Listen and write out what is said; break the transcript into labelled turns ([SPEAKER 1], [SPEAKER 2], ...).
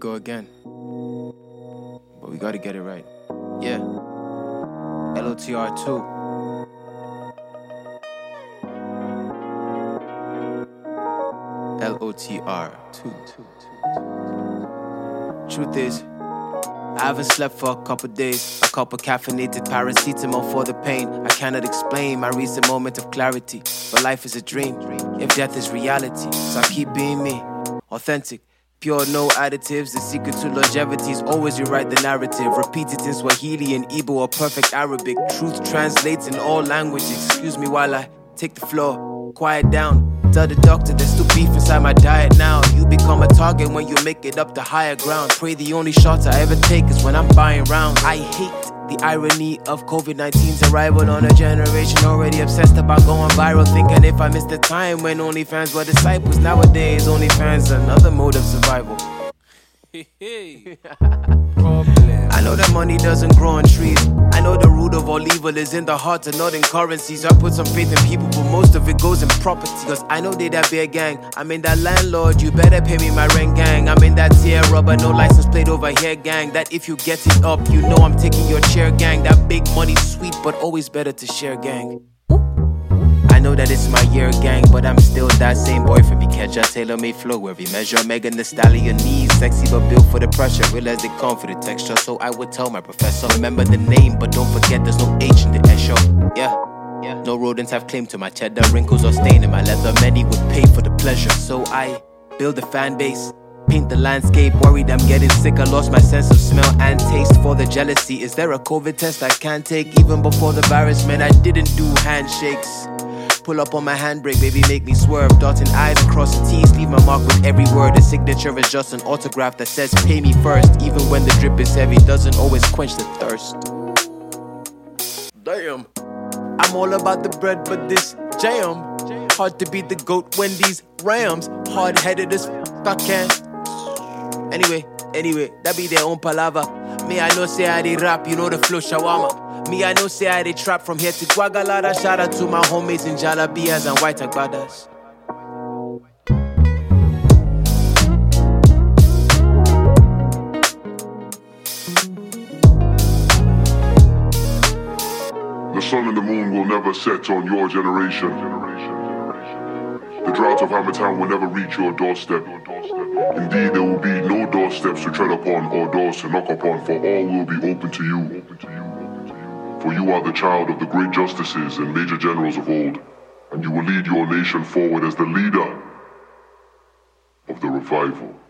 [SPEAKER 1] go again. But we gotta get it right. Yeah. LOTR2. LOTR2. Truth is, I haven't slept for a couple days. A couple caffeinated paracetamol for the pain. I cannot explain my recent moment of clarity. But life is a dream, if death is reality. So I keep being me, authentic, pure, no additives. The secret to longevity is always rewrite the narrative. Repeat it in Swahili and Igbo or perfect Arabic. Truth translates in all languages. Excuse me while I take the floor. Quiet down. Tell the doctor there's still beef inside my diet now. You become a target when you make it up to higher ground. Pray the only shots I ever take is when I'm buying rounds. I hate the irony of COVID-19's arrival on a generation already obsessed about going viral. Thinking if I missed the time when OnlyFans were disciples. Nowadays, OnlyFans another mode of survival. I know that money doesn't grow on trees. I know the root of all evil is in the heart and not in currencies. I put some faith in people, but most of it goes in property. Cause I know they that bear gang. I'm in that landlord, you better pay me my rent gang. I'm in that tier rubber, no license plate over here gang. That if you get it up, you know I'm taking your chair gang. That big money's sweet, but always better to share gang. I know that it's my year gang, but I'm still that same boy from Ikeja. Tailor-made flow, every measure, Megan Thee Stallion knees. Sexy but built for the pressure, real as they come for the texture. So I would tell my professor, remember the name, but don't forget there's no H in the esho. Yeah. No rodents have claim to my cheddar, wrinkles or stain in my leather. Many would pay for the pleasure. So I build a fan base, paint the landscape, worried I'm getting sick. I lost my sense of smell and taste for the jealousy. Is there a COVID test I can't take? Even before the virus, man, I didn't do handshakes. Pull up on my handbrake, baby, make me swerve. Dotting I's and crossing T's, leave my mark with every word. A signature is just an autograph that says pay me first. Even when the drip is heavy, doesn't always quench the thirst. Damn, I'm all about the bread, but this jam. Hard to beat the GOAT when these Rams. Hard-headed as I can. Anyway, that be their own palava. Me, I know say I dey rap, you know the flow shawarma. Me, I know say I dey trap from here to Guagalada. Shout out to my homies in Jalabias and White Agbadas.
[SPEAKER 2] The sun and the moon will never set on your generation. The drought of Hammertown will never reach your doorstep. Indeed, there will be no doorsteps to tread upon or doors to knock upon, for all will be open to you. For you are the child of the great justices and major generals of old, and you will lead your nation forward as the leader of the revival.